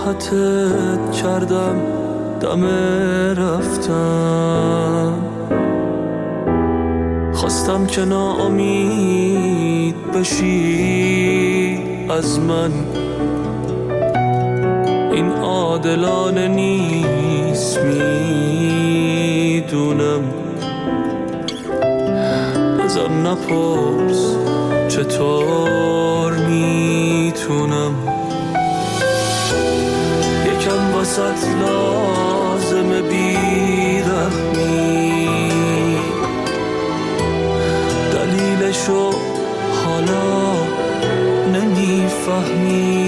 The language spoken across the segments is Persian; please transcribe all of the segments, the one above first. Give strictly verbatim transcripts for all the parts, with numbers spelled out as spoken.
راحتت کردم دم رفتن، خواستم که ناامید بشی از من، این عادلانه نیست میدونم، ازم نپرس چطور میتونم، یکم واسط لازمه بیرحمی، دلیلشو حالا نمیفهمی،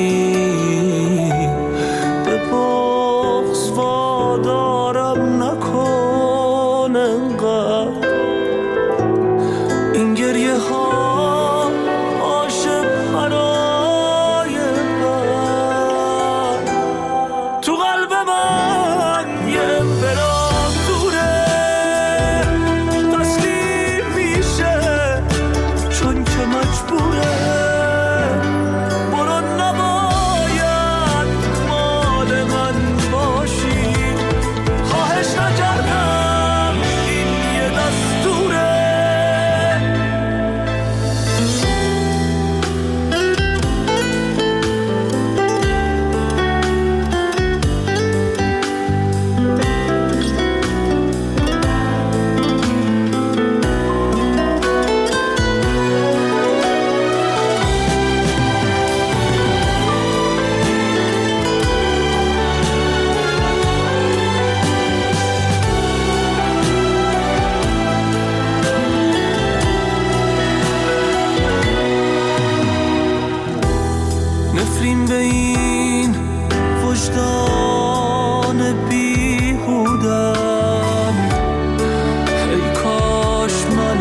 به بغض وادارم نکن انقدر، این گریه ها عاشق برای من، تو قلب من یه امپراتوره تسلیم میشه چون که مجبوره، برو نباید مال من باشی، خواهش نکردم این یه دستوره. نفرین به این وجدان بیهودم، ای کاش من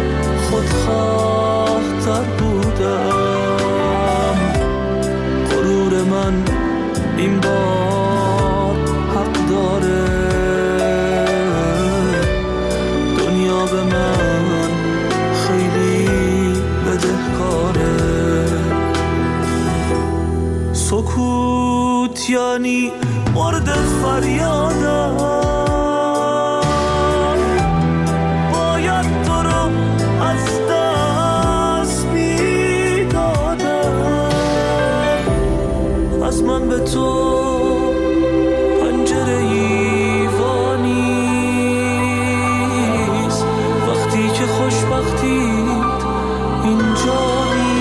خودخواه‌تر بودم، غرور من این بار حق داره، دنیا به من خیلی بدهکاره، سکوت یعنی مورد فریادم، باید تو رو از دست میدادم، از من به تو پنجره ایوا نیست، وقتی که خوشبختیت اینجا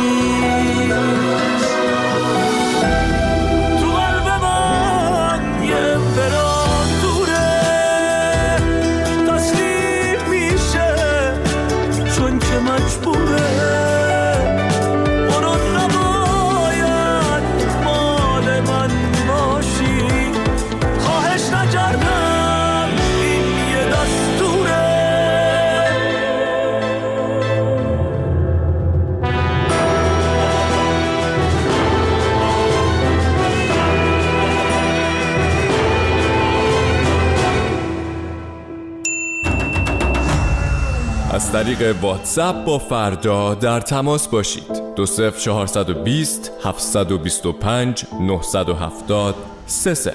از طریق واتساپ با فردا در تماس باشید. دو صفر چهارصد و بیست هفتصد و بیست و پنج نهصد و هفتاد سه صفر.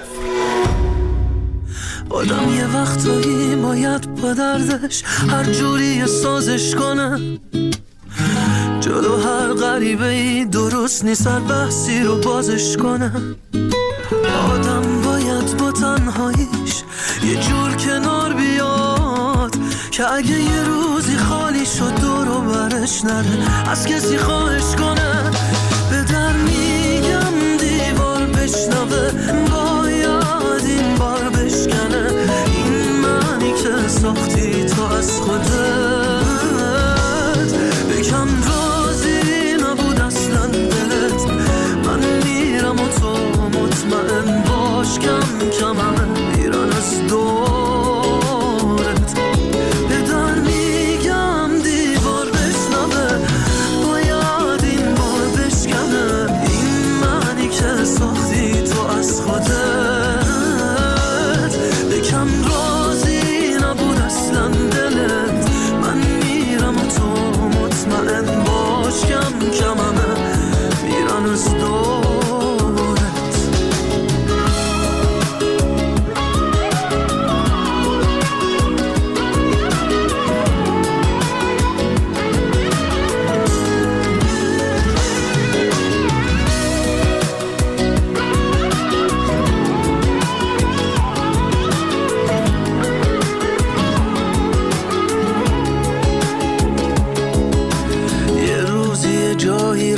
آدم یه وقتایی باید با دردش هر جوری سازش کنه، جلو هر غریبه ای درست نیست هر بحثی رو بازش کنه، آدم باید با تنهاییش یه جور کنار بیاد که اگه یه روزی خالی شد دور و برش نره از کسی خواهش کنه، به در میگم دیوار بشنوه باید این بار بشکنه، این معنی که ساختی تو از خودت، بکن راضی نبود اصلا دلت، من میرم و تو مطمئن باش کم کم من میرن از دورت، به در میگم دیوار بشنوه باید این بار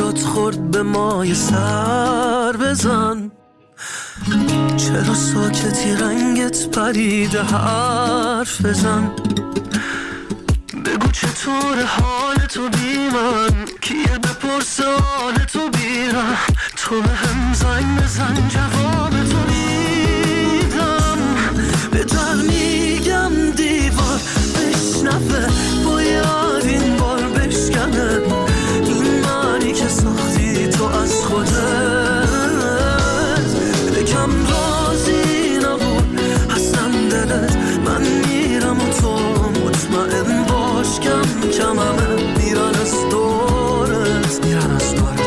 یاد خورد به مای سر بزن. چرا ساکتی رنگت پریده حرف بزن. بگو چطور حال تو بی من، کیه بپرس حال تو بیرم. تو به هم زنگ بزن جواب تو میدم. به در میگم دیوار بشنفه، باید این بار بشکنه. این معنی که ساختی تو از خودت. بکم رازی نبود اصلا دلت. من میرم و تو مطمئن باش کم کم همه میرن از دورت، میرن از دورت.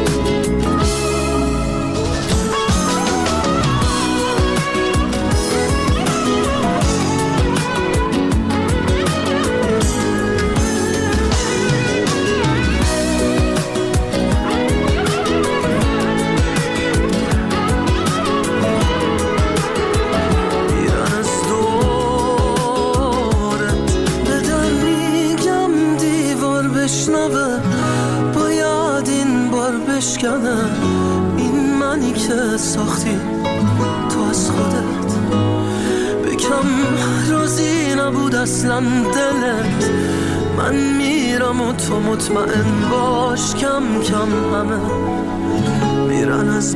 باید این بار بشکنه. این منی که ساختی تو از خودت. بکم راضی نبود اصلا دلت. من میرم و تو مطمئن باش کم کم همه میرن از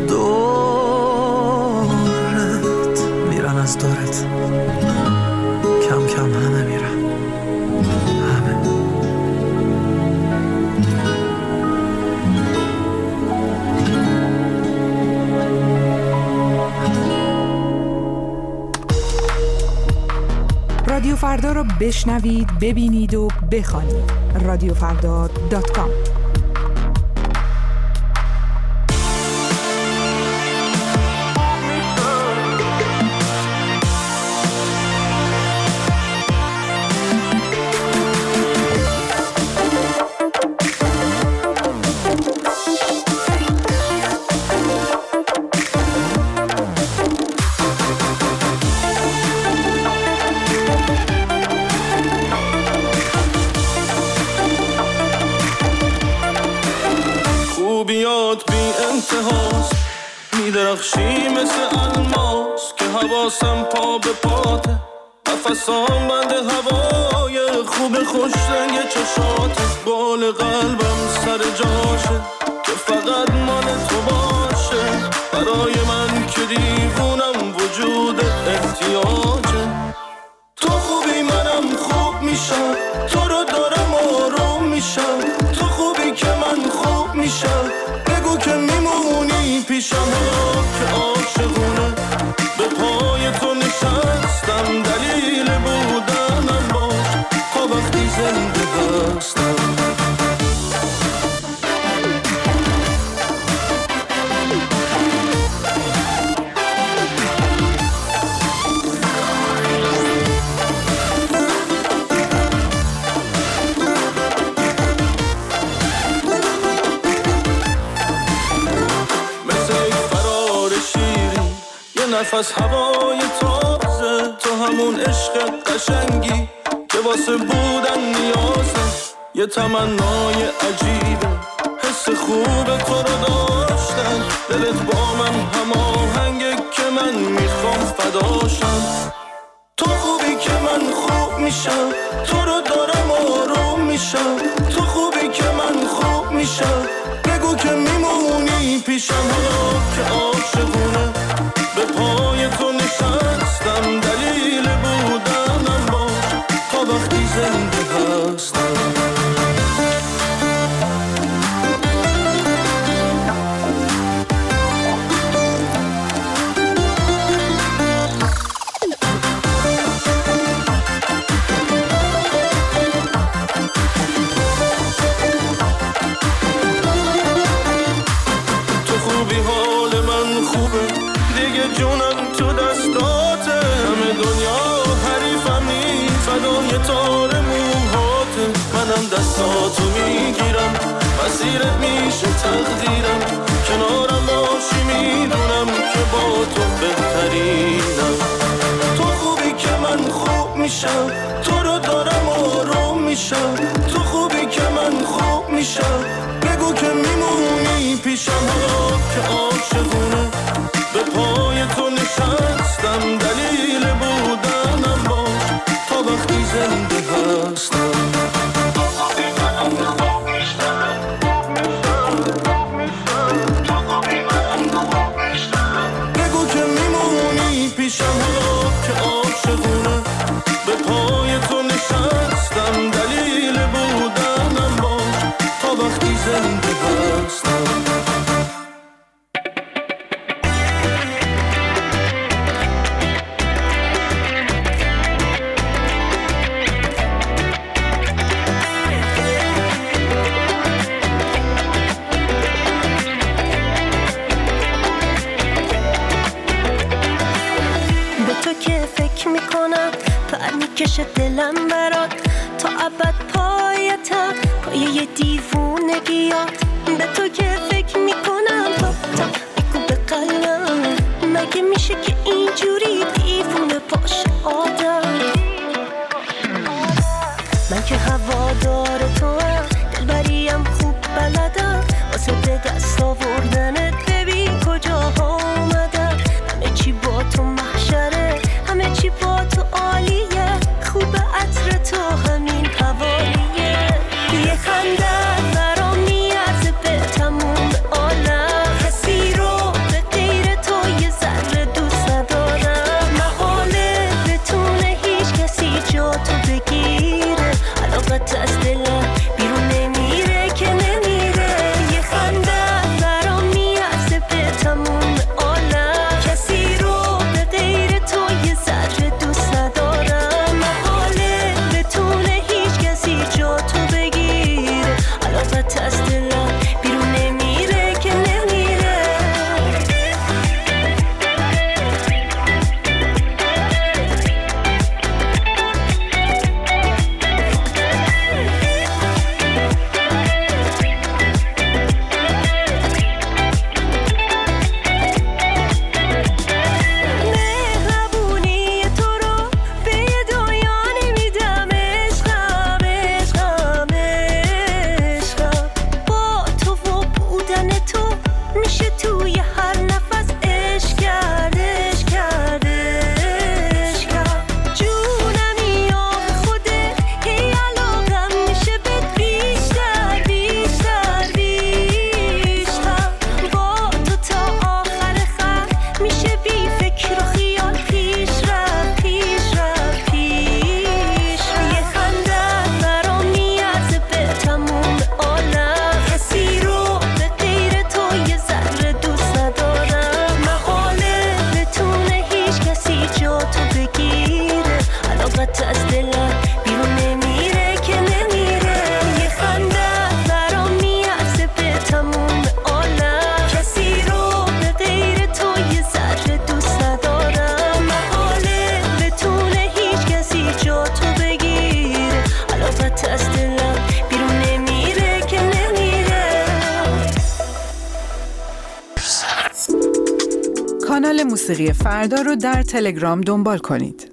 دورت، میرن از دورت. کم کم همه میرن. رادیو فردا رو بشنوید، ببینید و بخوانید. رادیو فردا دات کام. خوبیات بی انتهاست، میدرخشی مثل الماس که حواسم پا به پاته. نفسام بند هوای خوب خوش رنگ چشاته. بال قلبم سر جاشه که فقط مال تو باشه. برای من که دیوونم وجود احتیاجه. تو خوبی منم خوب میشم، تو رو دارم آروم میشم. تو خوبی که من خوب میشم، بگو که میمونی پیشم. که عاشقونه به پای تو نشستم. دلیل بودنم باش تا وقتی زنده هستم. نفس هوای تازه، تو همون عشق قشنگی که واسه بودن نیازه. یه تمنای عجیبه حس خوب تو رو داشتن. دلت با من هماهنگه که من میخوام فداشم. تو خوبی که من خوب میشم، تو رو دارم آروم میشم. تو خوبی که من خوب میشم، بگو که میمونی پیشم. که عاشقونه به پای تو نشستم. دلیل بودنم باش تا وقتی زنده هستم. تو خوبی حال من خوبه دیگه، جونم تو دستاته. همه دنیا حریفمی، فدای تار موهاته. منم دستاتو میگیرم، مسیرت میشه تقدیرم. کنارم باشی میدونم که با تو بهترینم. تو خوبی که من خوب میشم، تو رو دارم آروم میشم. تو خوبی که من خوب میشم، بگو که میمونی پیشم ها که عاشقونه به پای تو نشستم دلیل بودنم باش تا وقتی زنده هستم بگو که میمونی پیشم ها که عاشقونه به پای تو نشستم دلیل بودنم باش تا وقتی زنده هستم میکشه دلم برات تا ابد پایتم پایه دیوونگیات به تو که فکر میکنم تا تا میگو به قلبم مگه میشه که اینجوری دیوونه باشه آدم من که هوادار تو هم دلبریم خوب بلدم واسه به دست آوردنت ببین کجاها اومدم همه چی با تو محشره همه چی با تو عالیه خوب عطر تو همین حوالیه یه خنده برام میارزه به تموم عالم کسی رو به غیر تو یه ذره دوست ندارم محاله بتونه هیچ کسی جا تو بگیره علاقت از دلم بیرون نمیره که نمیره یه خنده برام میارزه به تموم عالم کسی رو به غیر تو یه ذره دوست ندارم محاله بتونه هیچ کسی جا تو بگیره علاقت از دلم بیرون نمیره که نمیره مهربونی تو رو به یه دنیا نمیدم عشقم عشقم عشقم با تو و بودن تو میشه توی هر نفس عشق کرد عشق کرد عشق کرد جونمی یا خوده هی علاقم میشه به بیشتر بیشتر بیشتر با تو تا آخر خط میشه بی فکر و خیال پیش رفت پیش رفت پیش یه خنده برام میارزه به تموم عالم کسی رو به غیر تو یه ذره دوست ندارم محاله بتونه هیچ کسی جا تو بگیره علاقت از دلم بیرون نمیره که نمیره یه خنده برام میارزه به تموم عالم کسی رو به غیر تو یه ذره دوست ندارم محاله بتونه هیچ کسی جا تو بگیره علاقت از دلم بیرون نمیره که نمیره کانال موسیقی فردا رو در تلگرام دنبال کنید.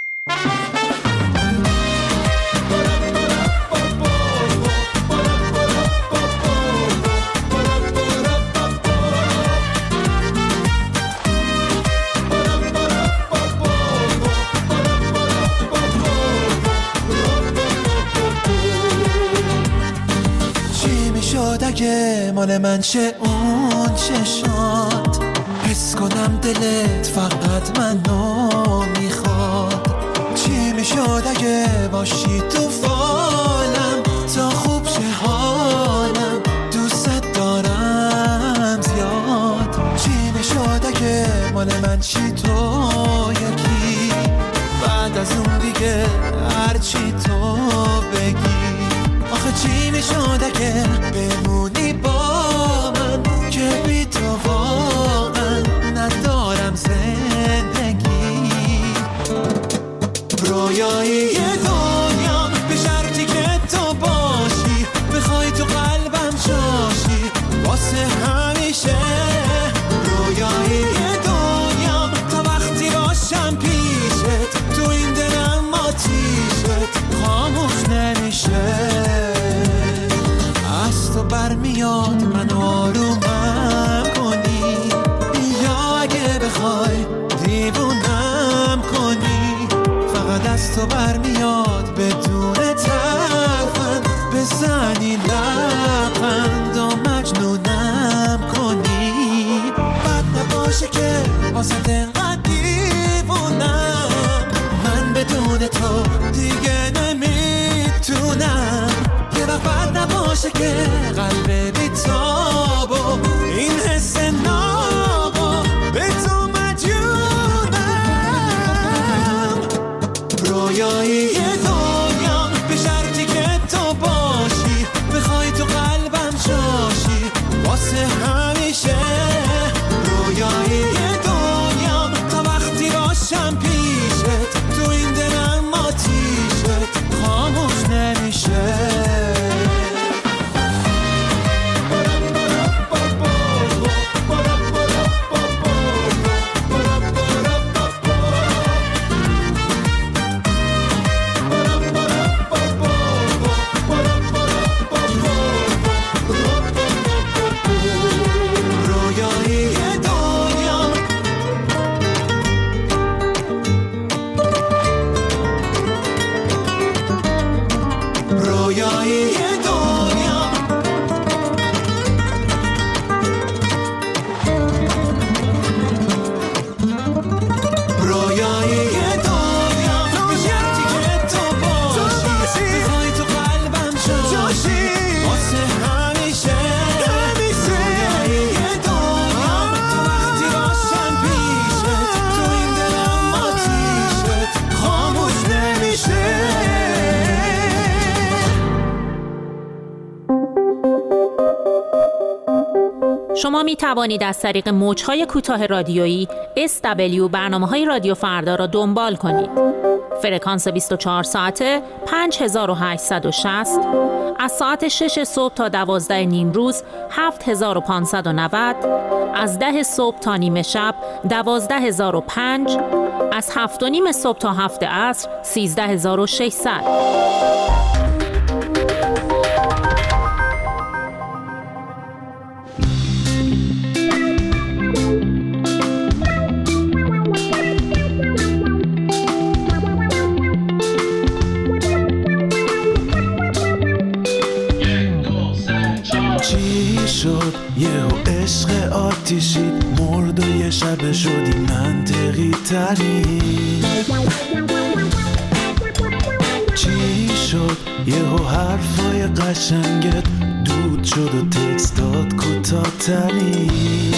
چی میشد اگه مال من شه اون چشات حس کنم دلت فقط منو میخواد چی میشد اگه باشی تو فالم تا خوب شه حالم دوست دارم زیاد چی میشد اگه مال من چی تو یکی بعد از اون دیگه هرچی تو بگی آخه چی میشد اگه بمونی با من که بی تو واقعا ندارم زندگی رویایی دنیا به شرطی که تو باشی بخوای تو قلبم جاشی واسه همیشه رویایی دنیا تا وقتی باشم پیشت تو این دلم آتیشت خاموش نمیشه از تو بر این لبخند و مجنونم کنی، بد نباشه که واسه انقدر دیوونم، من بدون تو دیگه نمیتونم، یه وقت بد نباشه که قلب بیتاب و این حس نابو به تو مجنونم. رویایی دنیا به شرطی که تو باشی، بخوای تو قلبم جاشی واسه همیشه. رویایی دنیا تا وقتی باشم پیشت، تو این دلم آتیشت خاموش نمیشه. شما می توانید از طریق موج‌های کوتاه رادیویی اس دبلیو برنامه‌های رادیو فردا را دنبال کنید. فرکانس بیست و چهار ساعته پنج هزار و هشتصد و شصت، از ساعت شش صبح تا دوازده نیم روز هفت هزار و پانصد و نود، از ده صبح تا نیمه شب دوازده هزار و پنج، از هفت و نیم صبح تا هفت عصر سیزده هزار و ششصد. یهو عشق آتیشید مرد و یه شب شدی منطقی ترین. چی شد یهو حرفای قشنگت دود شد و تکستات کوتاه ترین.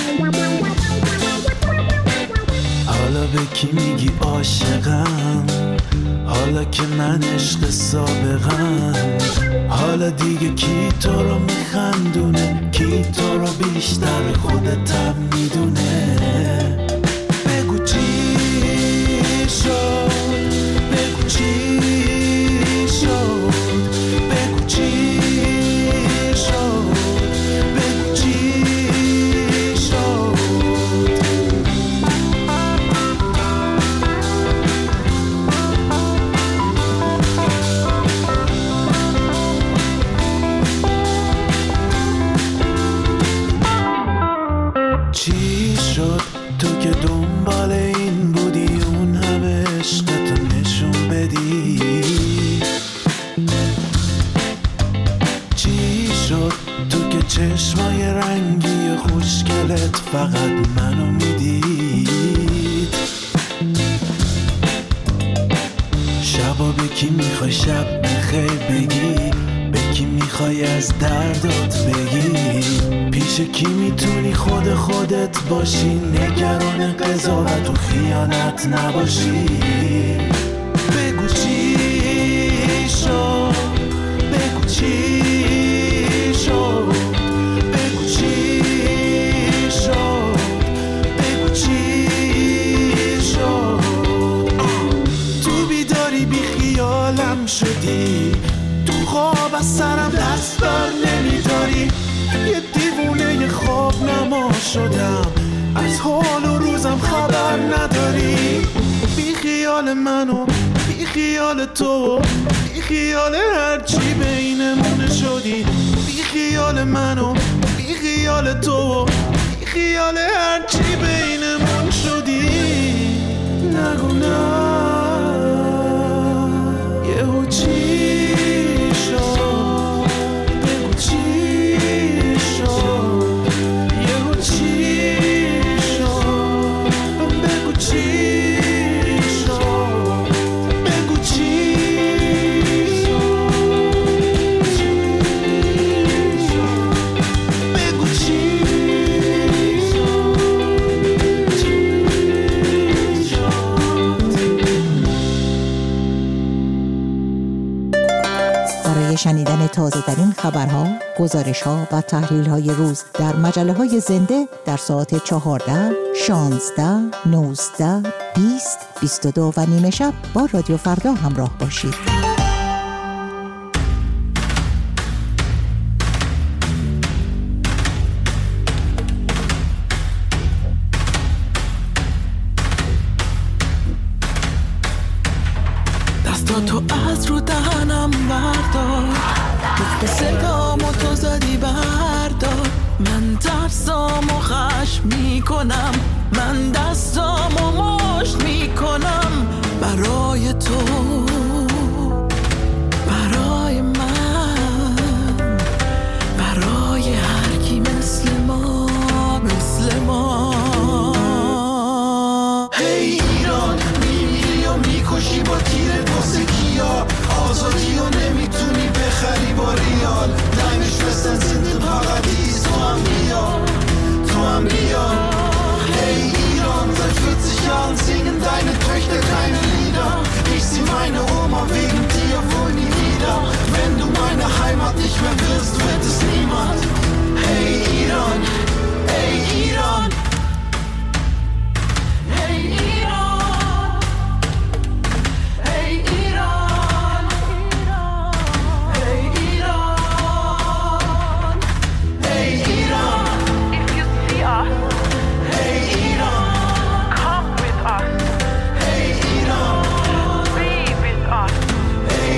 حالا به کی میگی عاشقم، حالا که من عشق سابقم، حالا دیگه کی تو رو میخندونه، کی تو رو بیشتر خودتم میدونه. بگو چی شد، بگو چی شد، بگو چی شد، بگو چی شد. چی شد تو که دنبال این بودی اون همه عشقتو نشون بدی. چی شد تو که چشمای رنگی خوشگلت فقط منو میدید. شبا به کی میخوای شب بخیر بگی، به کی میخوای از دردات بگی، پیش کی میتونی خود خودت باشی، نگران قضاوت و خیانت نباشی. بگو چی شد، بگو چی شد، بگو چی شد، بگو چی شد. تو بیداری بی خیالم شدی، تو خواب از سرم دست بر نمیداری. یه دیوونه خواب نما شدم، از حال و روزم خبر نداری. بی خیال منو بی خیال تو، بی خیال هرچی بینمون شدی. بی خیال منو بی خیال تو، بی خیال هرچی بینمون شدی. نگو نه یهو چی شد، تازه ترین خبرها، گزارش‌ها و تحلیل‌های روز در مجله‌های زنده در ساعت چهارده، شانزده، نوزده، بیست، بیست و دو و نیمه شب با رادیو فردا همراه باشید. تو از رو دهنم بردار، به صدامو تو زدی بردار. من ترسامو خشم میکنم، من دستامو مشت میکنم برای تو، برای من، برای هر کی مثل ما، مثل ما. هی ایران، میمیری و میکشی با تیرت واسه کیا، آزادی و نمیتونی بخری با ریال. Deine Schwestern sind im Paradies, تو هم بیا، تو هم بیا. Hey Iran, seit vierzig Jahren singen deine Töchter keine Lieder. Ich sieh meine Oma wegen dir wohl nie wieder. Wenn du meine Heimat nicht mehr wirst, wird es niemand. Hey Iran, hey Iran. Hey Iran, hey Iran, hey Iran, hey Iran. If you see us, Hey Iran, come with us, hey Iran, be with us. hey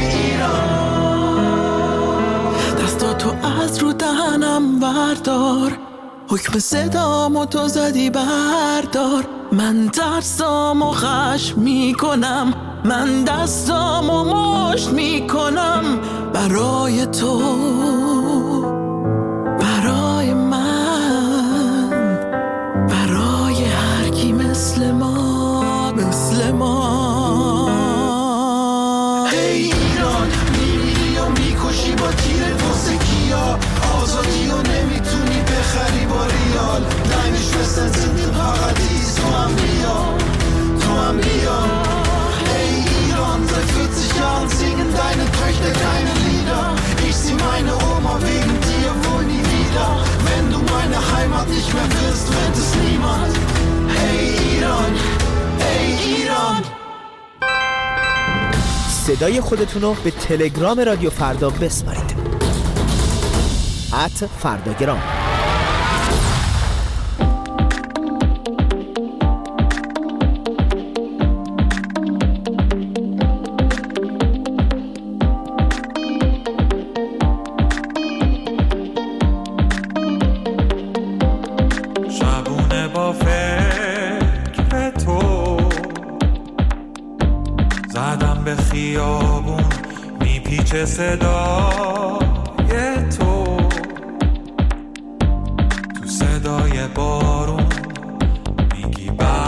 Iran. دستاتو از رو دهنم بردار، حکم صدامو تو زدی بردار. من ترسامو خشم میکنم، من دستامو مشت میکنم برای تو، برای من، برای هر کی مثل ما، مثل ما. هی ایران، میمیری و میکشی با تیرت واسه کیا، آزادی و نمیتونی بخری با ریال. Deine Schwestern sind im Paradies, تو هم بیا، تو هم بیا. Hey Iran, seit vierzig Jahren singen deine Töchter keine Lieder. Ich sieh meine Oma wegen dir wohl nie wieder. Wenn du meine Heimat nicht mehr wirst, wird es niemand. Hey Iran, hey Iran. صدای خودتون رو به تلگرام رادیو فردا بسپارید. ات فرداگرام. شبونه با فکر تو زدم به خیابون، میپیچه صدای تو، تو صدای بارون میگی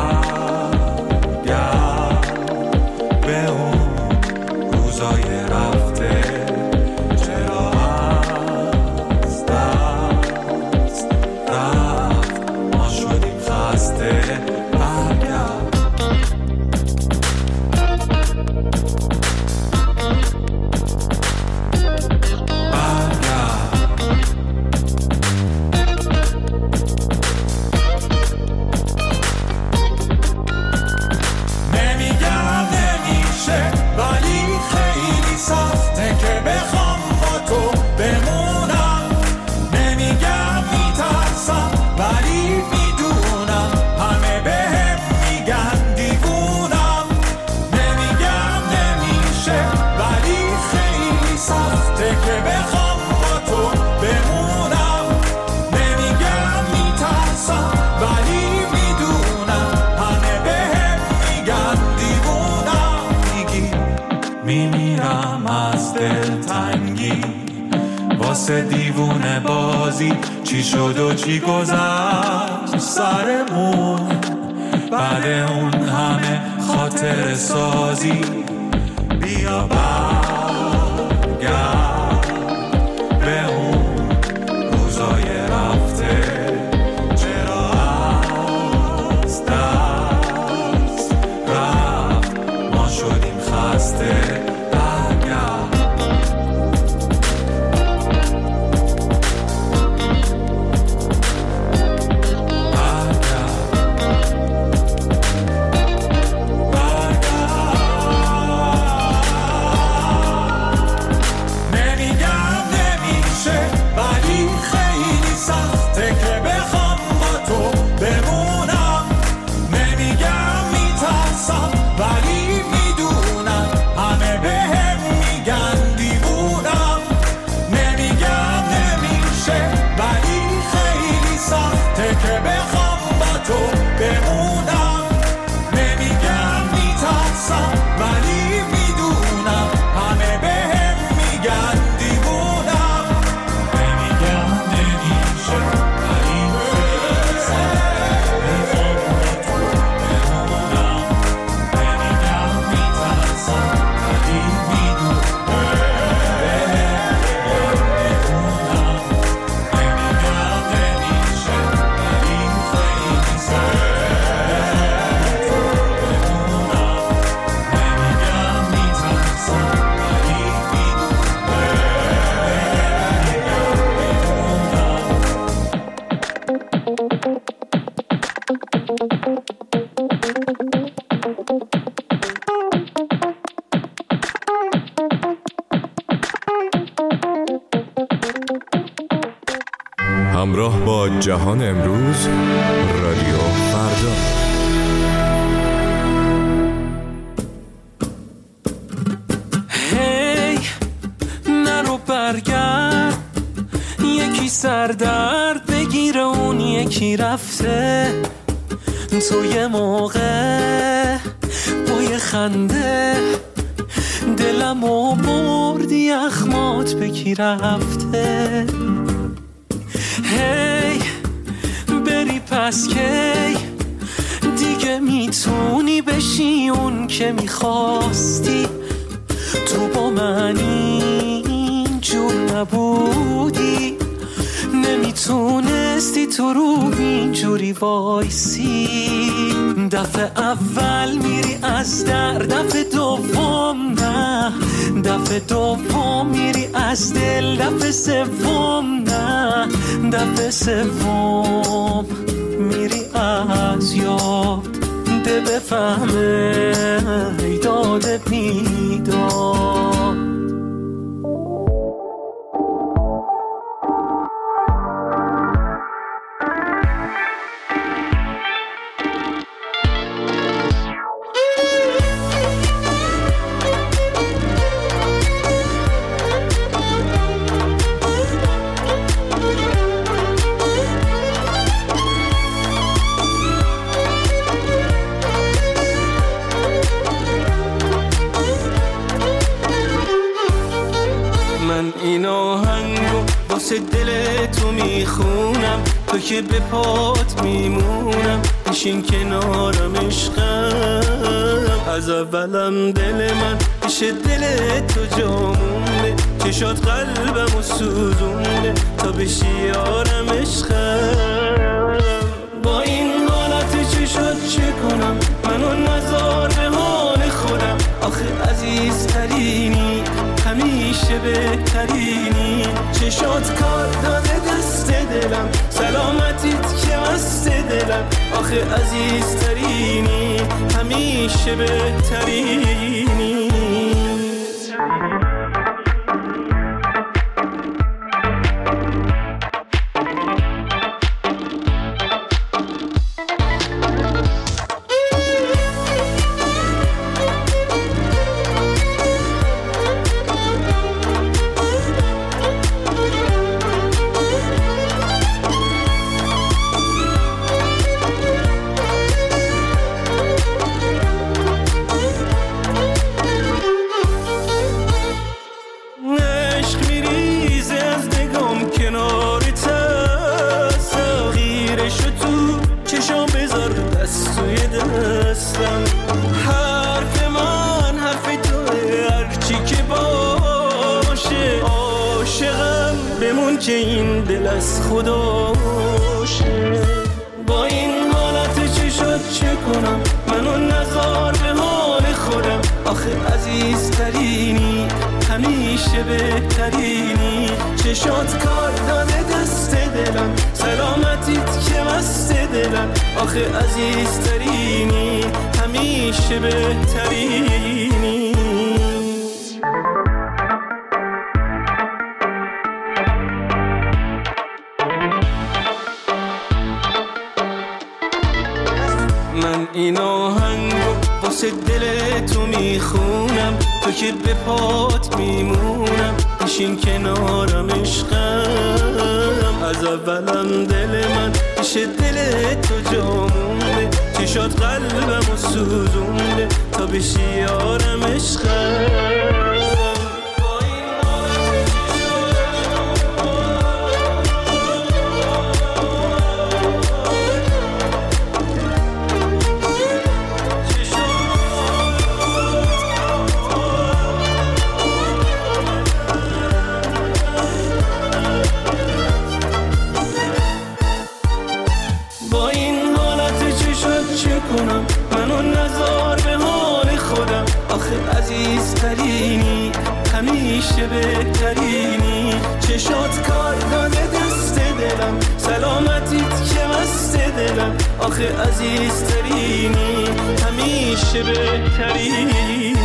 برگرد به اون روزای رفته. چرا از دست رفت ما شدیم خسته. برگرد واسه دیوونه بازی چی شد و چی گذشت سرمون، بعد اون همه خاطر سازی. بیا برگرد به اون روزای رفته. چرا از دست رفت ما شدیم خسته. برگرد همراه با جهان امروز، رادیو فردا. هی نرو برگرد، یکی سردرد بگیره اون یکی رفته. تو یه موقع با یه خنده دلمو بردی اخمات بکی رفته. هی بری پس کی دیگه میتونی بشی اون که میخواستی. تو با من اینجور نبودی، نمیتونستی تو رو اینجوری وایسی. دفعه اول میری از در، دفعه دوم نه، دفعه دوم میری از دل، دفعه سوم نه، دفعه سوم میری از یاد. ده بفهمه ایداد بیداد. این آهنگو واسه دل تو میخونم، تو که به پات میمونم. بشین کنارم عشقم، از اولم دل من پیش دل تو جامونه. چشات قلبمو سوزونه تا بشی یارم عشقم. با این حالت چشات چه کنم، منو نذار به حال خودم. آخه عزیزترینی، همیشه بهترینی. چشات کار داده دست دلم، سلامتیت که مست دلم. آخه عزیزترینی، همیشه بهترینی. حرف من حرف توه، هرچی که باشه. عاشقم بمون که این دل از خداشه. با این حالت چشات چه کنم، منو نذار به حال خودم. آخه عزیزترینی، همیشه بهترینی. چشات کار داده دست دلم، سلامتیت که مست دلم. آخه عزیزترینی، همیشه بهترینی. من این آهنگو واسه دل تو میخونم، تو که به پات میمونم. بشین کنارم عشقم، از اولم دل من پیش دل تو جامونه. چشات قلبمو سوزونده تا بشی یارم عشقم. منو نذار به حال خودم. آخه عزیزترینی، همیشه بهترینی. چشات کار داده دست دلم، سلامتیت که مست دلم. آخه عزیزترینی، همیشه بهترینی.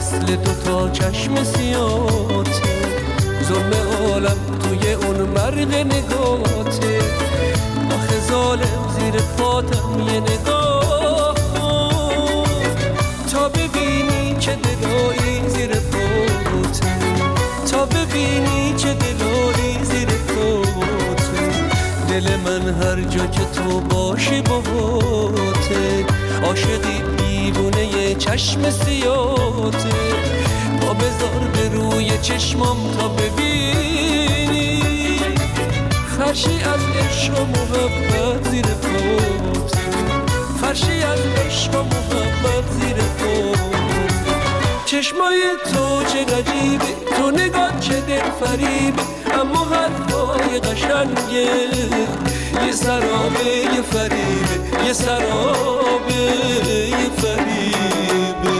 مثل دوتا چشم سیاته، ظلم عالم توی اون مرگ نگاته. آخه ظالم زیر پاتم یه نگاه تا ببینی چه دلایی زیر پاته، تا ببینی چه دلایی زیر پاته. دل من هر جا که تو باشی باهاته، عاشقی دیوونه یه چشم سیاته. پا بذار به روی چشمام تا ببینی فرشی از عشق و محبت زیر پاته، فرشی از عشق و محبت زیر پاته. چشمای تو چه عجیبه، تو نگاه چه دل فریبه، اما حرفای قشنگه یه سرابه یه فریبه، یه سرابه یه فریبه.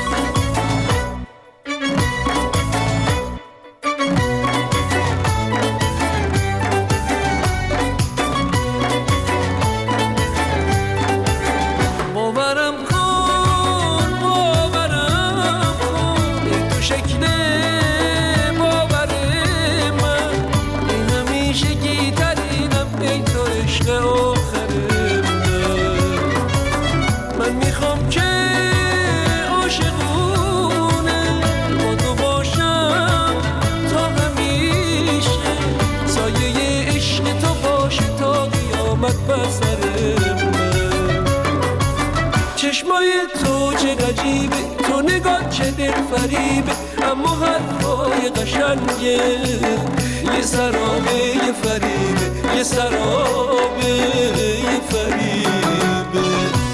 چشمای تو چه عجیبه، تو نگاه چه دل فریبه، اما حرفای قشنگه یه سرابه یه فریبه، یه سرابه یه فریبه.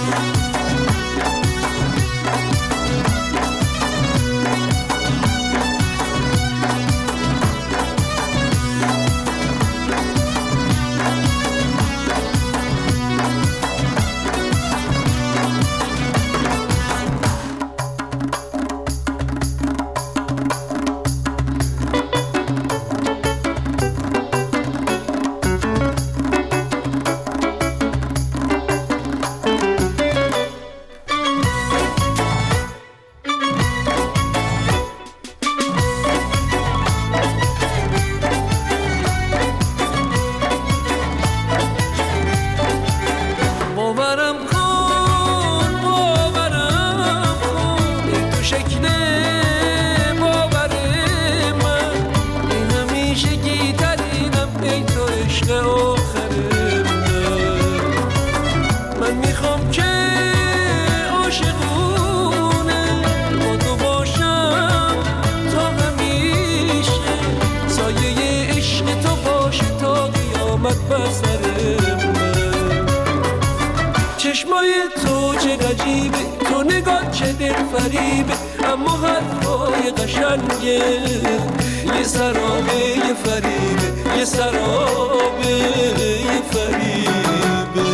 چشمای تو چه عجیبه، تو نگاه چه دل فریبه، اما حرفای قشنگه یه سرابه یه فریبه، یه سرابه یه فریبه.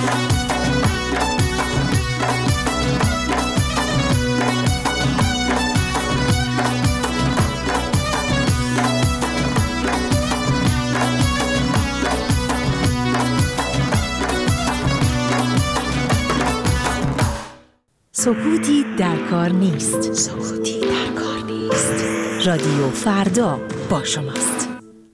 سکوتی در کار نیست. سکوتی در کار نیست. رادیو فردا با شماست.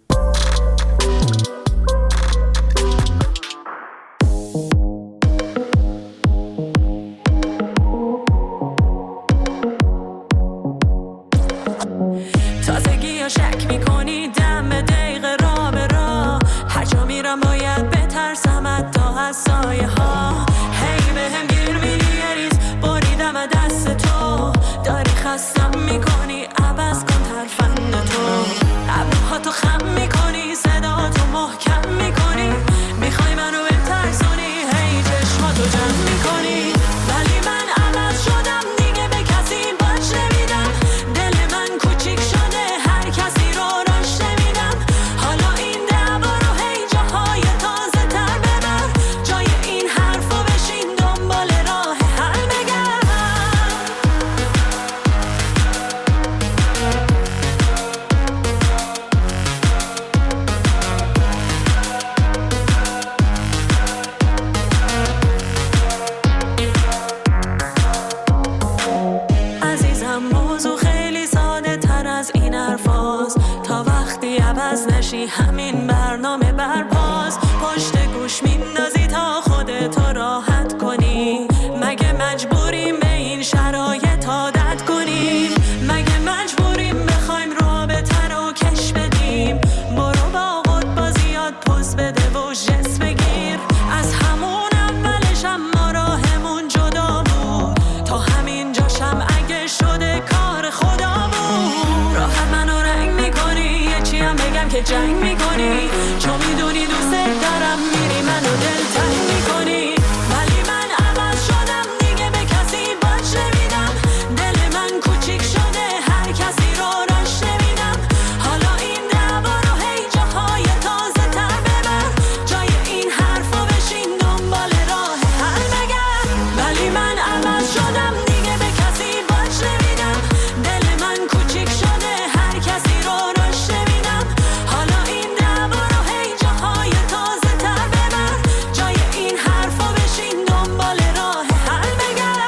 تازگی یا شک میکنی دم به دقیقه را به را، هر جا میرم باید بترسم حتی از سایه ها. هی به هم گیر میری بریدم دست تو، داری خستم میکنی عوض کن ترفند تو. ابروها تو ولی همین برنامه برپاس. پشت گوش میندازی تا خودتو راحت کنی. مگه مجبوریم به این شرایط عادت کنیم؟ مگه مجبوریم بخوایم رابطه رو کش بدیم؟ برو با خود بازیات پوز بده و جس بگیر. از همون اولش هم ما راهمون جدا بود، تا همین جاشم اگه شده کار خدا بود. راحت منو رنگ میکنی، یه چی هم بگم که جنگ میکنی، چون میدونی دوست دارم میری منو دلتنگ میکنی. ولی من عوض شدم دیگه، به کسی باج نمیدم. دل من کوچیک شده، هر کسی رو راش نمیدم. حالا این دعوا رو هی جاهای تازه تر ببر، جای این حرفا بشین دنبال راه حل بگرد. ولی من عوض شدم دیگه، به کسی باج نمیدم. دل من کوچیک شده، هر کسی رو راش نمیدم. حالا این دعوا رو هی جاهای تازه تر ببر، جای این حرفا بشین دنبال راه حل بگرد.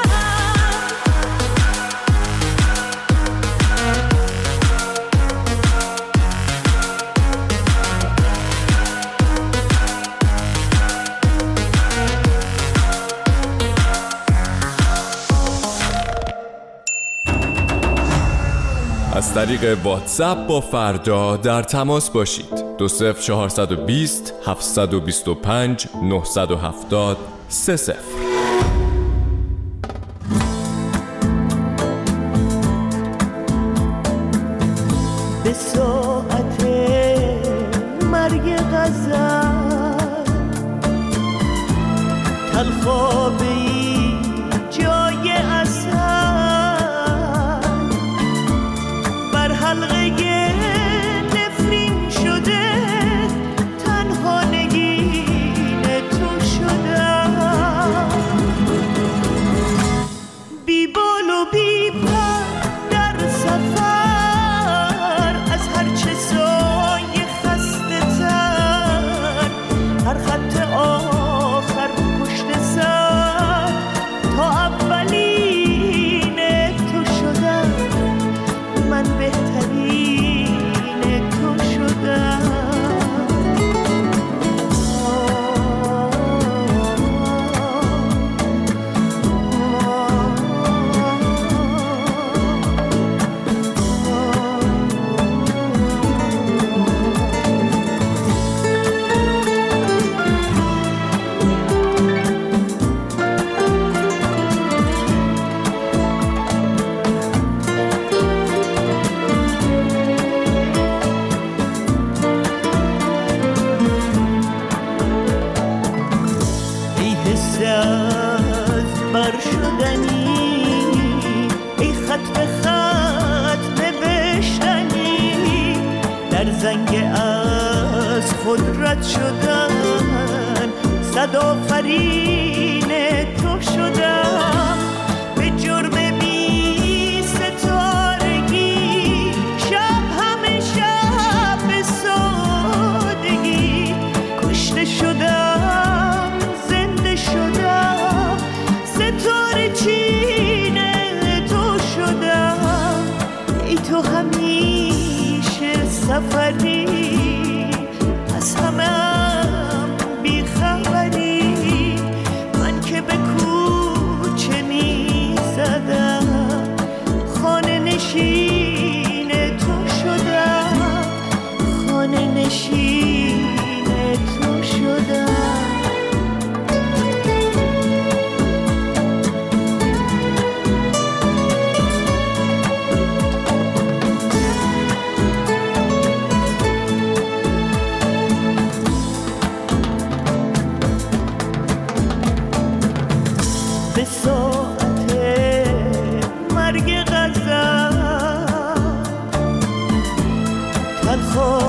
از طریق واتساپ با فردا در تماس باشید. دو صفر چهارصد و بیست هفتصد و بیست و پنج نهصد و هفتاد سه صفر. به ساعت مرگ غزل تلخابی جای اصل بر حلقه نفرین شده، تنها نگین تو شدم. بی بال و بی پر در سفر، از هر چه سایه خسته تر، هر خط آخر پشت سر، تا اولین تو شدم. من بهترین تو شدم. ای حس از بر شدنی، ای خط به خط نوشتنی، در زنگ از خود رد شدن، صد آفرین تو شدم. به جرم بی ستارگی، شب همه شب به سادگی، کشته شدم زنده شدم، ستاره چین تو شدم. ای تو همیشه سفری، از همم بی خبری، من که به کوچه می زدم، خانه نشین تو شدم، خانه نشین تو شدم. به ساعت مرگ غزل تلخ